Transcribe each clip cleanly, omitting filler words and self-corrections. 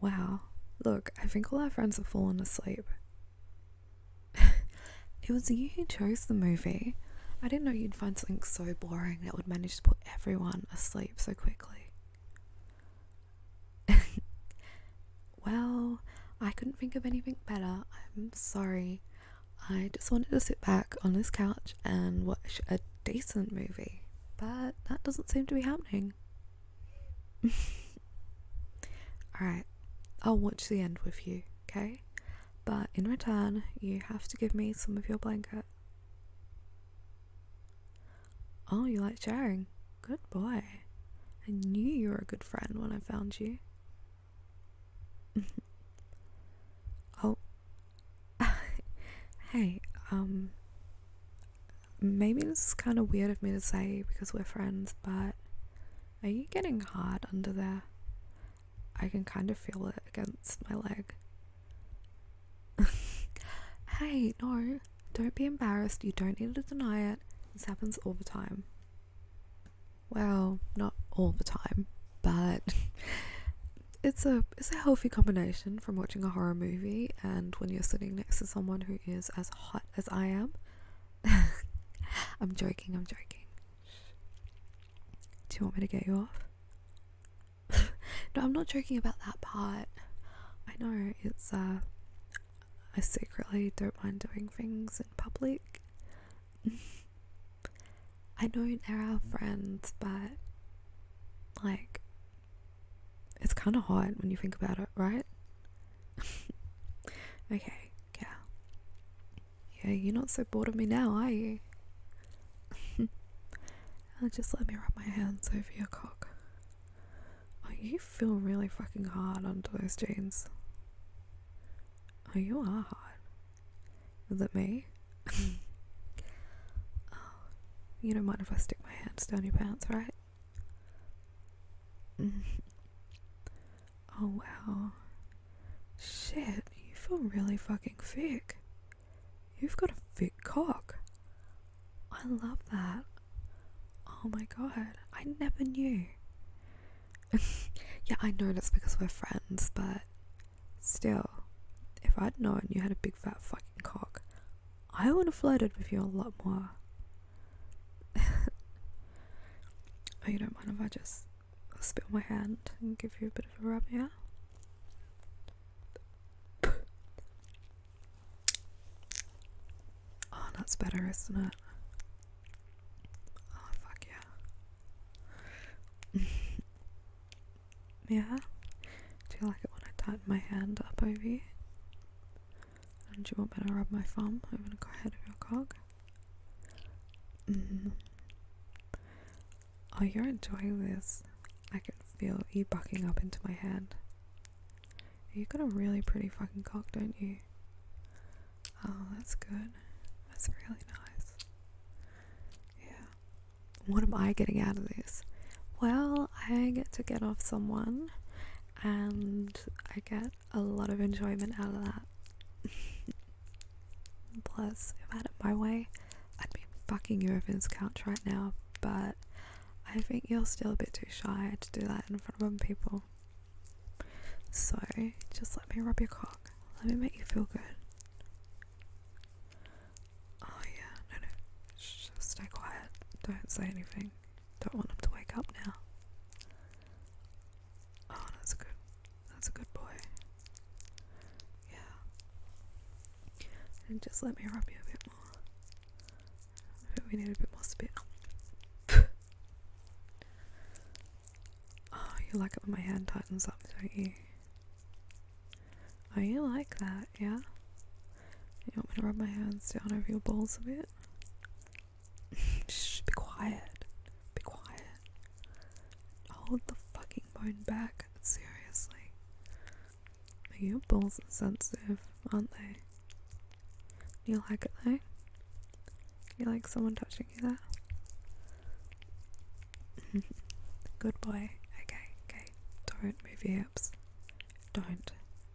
Wow. Look, I think all our friends have fallen asleep. It was you who chose the movie. I didn't know you'd find something so boring that would manage to put everyone asleep so quickly. Well, I couldn't think of anything better. I'm sorry. I just wanted to sit back on this couch and watch a decent movie, but that doesn't seem to be happening. Alright, I'll watch the end with you, okay? But in return, you have to give me some of your blanket. Oh, you like sharing? Good boy. I knew you were a good friend when I found you. Oh, hey, maybe this is kind of weird of me to say because we're friends, but are you getting hard under there? I can kind of feel it against my leg. Hey, no, don't be embarrassed. You don't need to deny it. This happens all the time. Well, not all the time, but it's a healthy combination from watching a horror movie and when you're sitting next to someone who is as hot as I am. I'm joking. Do you want me to get you off? No, I'm not joking about that part. I know, it's I secretly don't mind doing things in public. I know they're our friends, but like, it's kind of hard when you think about it, right? Okay, yeah. Yeah, you're not so bored of me now, are you? Just let me wrap my hands over your cock. Oh, you feel really fucking hard under those jeans. Oh, you are hard. Is it me? Oh, you don't mind if I stick my hands down your pants, right? Oh, wow. Shit, you feel really fucking thick. You've got a thick cock. I love that. Oh my god, I never knew. Yeah, I know that's because we're friends, but still, if I'd known you had a big fat fucking cock, I would have flirted with you a lot more. Oh, you don't mind if I just spit on my hand and give you a bit of a rub, yeah? Oh, that's better, isn't it? Oh, fuck yeah. Yeah? Do you like it when I tighten my hand up over you? And do you want me to rub my thumb over the head of your cock? Oh, you're enjoying this. I can feel you bucking up into my hand. You've got a really pretty fucking cock, don't you? Oh, that's good. That's really nice. Yeah. What am I getting out of this? Well, I get to get off someone and I get a lot of enjoyment out of that. Plus, if I had it my way, I'd be fucking you over this couch right now, but I think you're still a bit too shy to do that in front of other people. So, just let me rub your cock. Let me make you feel good. Oh yeah, no. Shh, stay quiet. Don't say anything. Don't want him to wake up now. Oh, that's good. That's a good boy. Yeah. And just let me rub you a bit more. I think we need a bit more spit. Oh, you like it when my hand tightens up, don't you? Oh, you like that, yeah? You want me to rub my hands down over your balls a bit? Shh, be quiet. Be quiet. Hold the fucking bone back, seriously. Your balls are sensitive, aren't they? You like it though? You like someone touching you there? Good boy. Okay. Don't move your hips. Don't.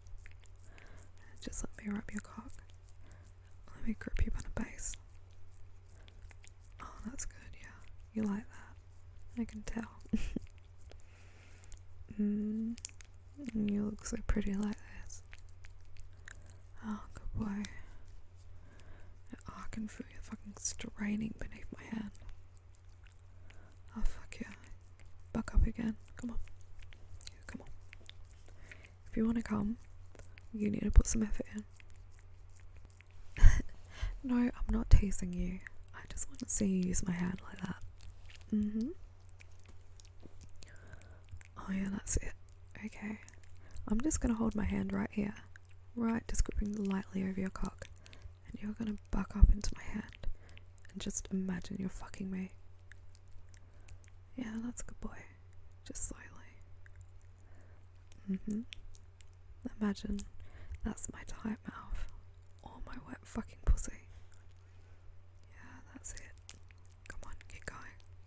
Just let me rub your cock. Let me grip you by the base. Oh, that's good, yeah. You like that. I can tell. You look so pretty like this. Oh, good boy. Oh, I can feel you fucking straining beneath my hand. Oh, fuck yeah. Buck up again. Come on. Yeah, come on. If you want to come, you need to put some effort in. No, I'm not teasing you. I just want to see you use my hand like that. Oh yeah, that's it. Okay. I'm just going to hold my hand right here. Right, just gripping lightly over your cock. And you're going to buck up into my hand. And just imagine you're fucking me. Yeah, that's a good boy. Just slowly. Imagine that's my tight mouth. Or my wet fucking pussy. Yeah, that's it. Come on, keep going.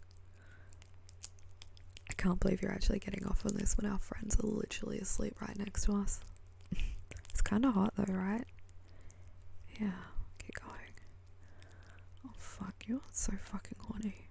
I can't believe you're actually getting off on this when our friends are literally asleep right next to us. It's kind of hot though, right? Yeah, keep going. Oh fuck, you're so fucking horny.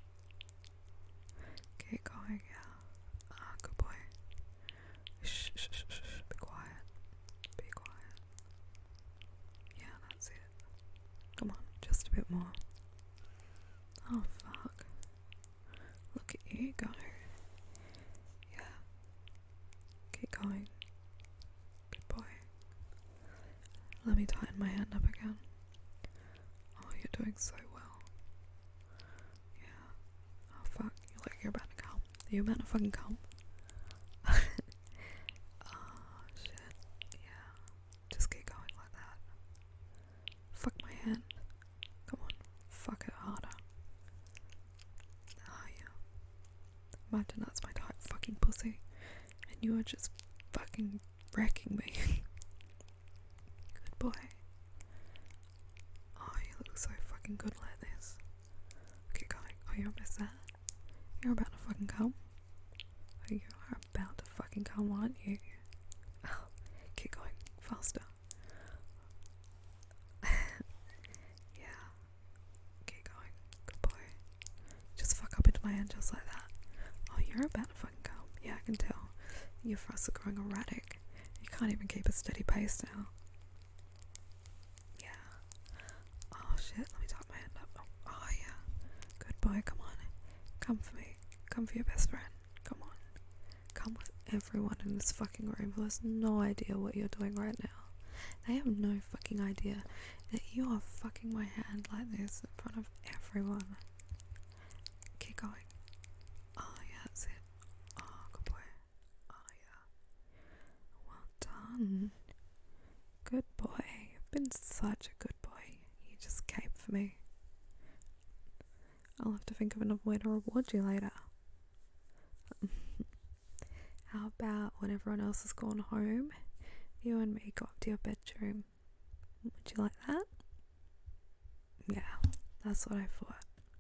Keep going, yeah. Ah, good boy. Shh, shh, shh, shh, be quiet. Be quiet. Yeah, that's it. Come on, just a bit more. Oh fuck. Look at you go. Yeah. Keep going. Good boy. Let me tighten my hand up again. Oh, you're doing so well. Yeah. Oh fuck, you're like you're about to come. Are you about to fucking come? Oh shit. Yeah. Just keep going like that. Fuck my hand. Come on. Fuck it harder. Oh yeah. Imagine that's my tight fucking pussy. And you are just fucking wrecking me. Good boy. Oh, you look so fucking good like this. Keep going. Oh, you're almost there. You're about to fucking come. Oh, you are about to fucking come, aren't you? Oh, keep going. Faster. Yeah. Keep going. Good boy. Just fuck up into my hand just like that. Oh, you're about to fucking come. Yeah, I can tell. Your thrusts are growing erratic. You can't even keep a steady pace now. Yeah. Oh shit, let me tuck my hand up. Oh yeah. Good boy, come on. Come for me. Come for your best friend. Come on. Come with everyone in this fucking room who has no idea what you're doing right now. They have no fucking idea that you are fucking my hand like this in front of everyone. Keep going. Oh yeah, that's it. Oh, good boy. Oh yeah. Well done. Good boy. You've been such a good boy. You just came for me. I'll have to think of another way to reward you later. How about when everyone else has gone home, you and me go up to your bedroom? Would you like that? Yeah, that's what I thought.